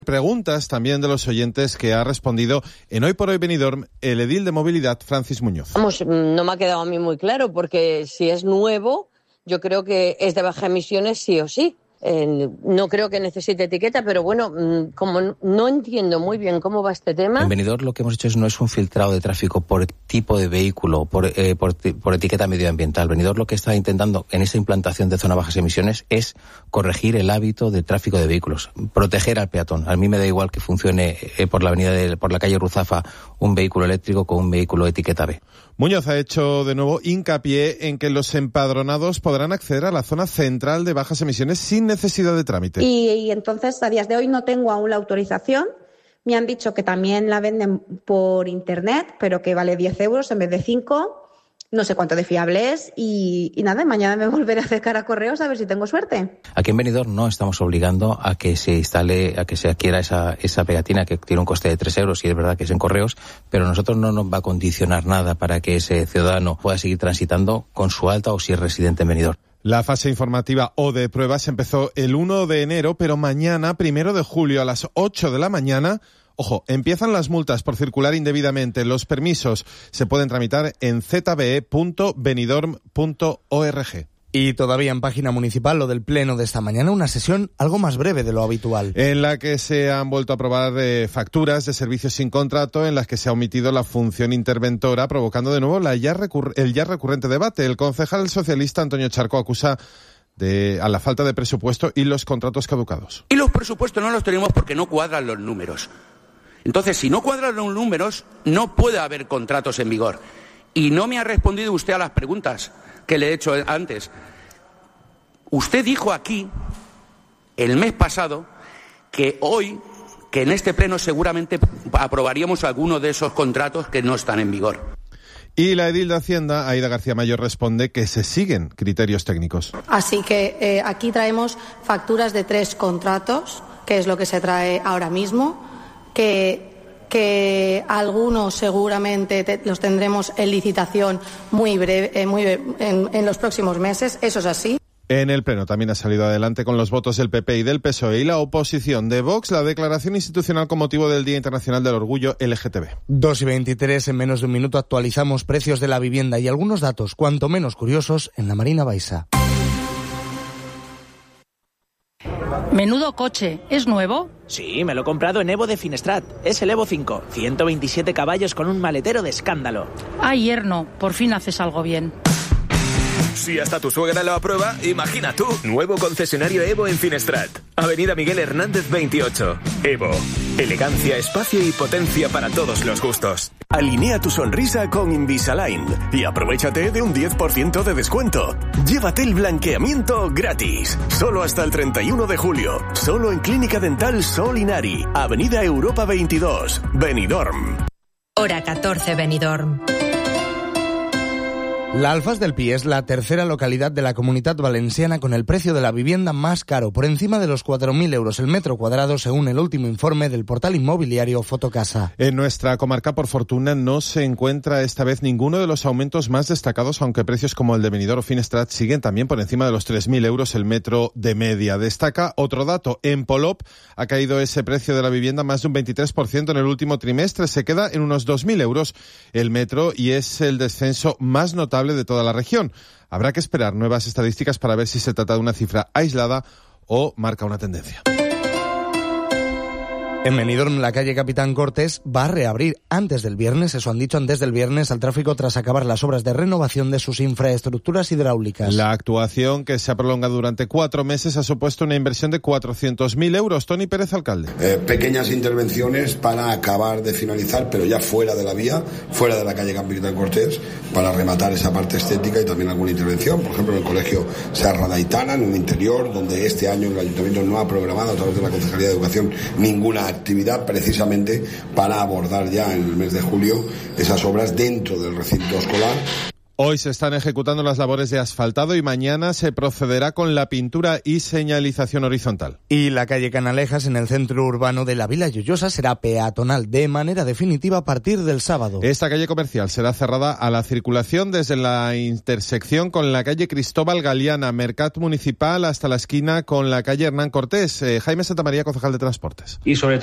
Preguntas también de los oyentes que ha respondido en Hoy por Hoy Benidorm el edil de movilidad Francis Muñoz. Vamos, no me ha quedado a mí muy claro porque si es nuevo, yo creo que es de baja emisiones sí o sí. No creo que necesite etiqueta, pero bueno, como no entiendo muy bien cómo va este tema. En Benidorm lo que hemos hecho no es un filtrado de tráfico por tipo de vehículo, por etiqueta medioambiental. Benidorm lo que está intentando en esa implantación de zona bajas emisiones es corregir el hábito de tráfico de vehículos, proteger al peatón. A mí me da igual que funcione por la calle Ruzafa un vehículo eléctrico con un vehículo etiqueta B. Muñoz ha hecho de nuevo hincapié en que los empadronados podrán acceder a la zona central de bajas emisiones sin necesidad de trámite. Y entonces, a días de hoy no tengo aún la autorización. Me han dicho que también la venden por internet, pero que vale 10 euros en vez de 5. No sé cuánto de fiable es y nada, mañana me volveré a acercar a correos a ver si tengo suerte. Aquí en Benidorm no estamos obligando a que se instale, a que se adquiera esa pegatina que tiene un coste de 3 euros y es verdad que es en correos, pero nosotros no nos va a condicionar nada para que ese ciudadano pueda seguir transitando con su alta o si es residente en Benidorm. La fase informativa o de pruebas empezó el 1 de enero, pero mañana, 1 de julio, a las 8 de la mañana, ojo, empiezan las multas por circular indebidamente. Los permisos se pueden tramitar en zbe.benidorm.org. Y todavía en página municipal lo del pleno de esta mañana, una sesión algo más breve de lo habitual. En la que se han vuelto a aprobar facturas de servicios sin contrato, en las que se ha omitido la función interventora, provocando de nuevo el ya recurrente debate. El concejal socialista Antonio Charco acusa a la falta de presupuesto y los contratos caducados. Y los presupuestos no los tenemos porque no cuadran los números. Entonces, si no cuadran los números, no puede haber contratos en vigor. Y no me ha respondido usted a las preguntas que le he hecho antes. Usted dijo aquí, el mes pasado, que en este pleno seguramente aprobaríamos alguno de esos contratos que no están en vigor. Y la edil de Hacienda, Aida García Mayor, responde que se siguen criterios técnicos. Así que aquí traemos facturas de 3 contratos, que es lo que se trae ahora mismo, que algunos seguramente los tendremos en licitación muy breve, en los próximos meses, eso es así. En el pleno también ha salido adelante con los votos del PP y del PSOE y la oposición de Vox la declaración institucional con motivo del Día Internacional del Orgullo LGTB. 2:23, en menos de un minuto actualizamos precios de la vivienda y algunos datos, cuanto menos curiosos, en la Marina Baixa. Menudo coche, ¿es nuevo? Sí, me lo he comprado en Evo de Finestrat. Es el Evo 5, 127 caballos con un maletero de escándalo. Ay, yerno, por fin haces algo bien. Si hasta tu suegra lo aprueba, imagina tú. Nuevo concesionario Evo en Finestrat. Avenida Miguel Hernández 28. Evo. Elegancia, espacio y potencia para todos los gustos. Alinea tu sonrisa con Invisalign y aprovéchate de un 10% de descuento. Llévate el blanqueamiento gratis. Solo hasta el 31 de julio. Solo en Clínica Dental Solinari. Avenida Europa 22. Benidorm. Hora 14, Benidorm. La Alfàs del Pi es la tercera localidad de la Comunitat Valenciana con el precio de la vivienda más caro, por encima de los 4.000 euros el metro cuadrado, según el último informe del portal inmobiliario Fotocasa. En nuestra comarca, por fortuna, no se encuentra esta vez ninguno de los aumentos más destacados, aunque precios como el de Benidorm o Finestrat siguen también por encima de los 3.000 euros el metro de media. Destaca otro dato: en Polop ha caído ese precio de la vivienda más de un 23% en el último trimestre, se queda en unos 2.000 euros el metro y es el descenso más notable de toda la región. Habrá que esperar nuevas estadísticas para ver si se trata de una cifra aislada o marca una tendencia. En Benidorm, la calle Capitán Cortés va a reabrir antes del viernes, eso han dicho antes del viernes, al tráfico tras acabar las obras de renovación de sus infraestructuras hidráulicas. La actuación, que se ha prolongado durante 4 meses, ha supuesto una inversión de 400.000 euros. Tony Pérez, alcalde. Pequeñas intervenciones para acabar de finalizar, pero ya fuera de la vía, fuera de la calle Capitán Cortés, para rematar esa parte estética y también alguna intervención. Por ejemplo, en el colegio Serra d'Aitana, en el interior, donde este año el Ayuntamiento no ha programado a través de la Concejalía de Educación ninguna actividad, precisamente para abordar ya en el mes de julio esas obras dentro del recinto escolar. Hoy se están ejecutando las labores de asfaltado y mañana se procederá con la pintura y señalización horizontal. Y la calle Canalejas en el centro urbano de la Vila Lloyosa será peatonal de manera definitiva a partir del sábado. Esta calle comercial será cerrada a la circulación desde la intersección con la calle Cristóbal Galiana, Mercat Municipal, hasta la esquina con la calle Hernán Cortés. Jaime Santamaría, concejal de Transportes. Y sobre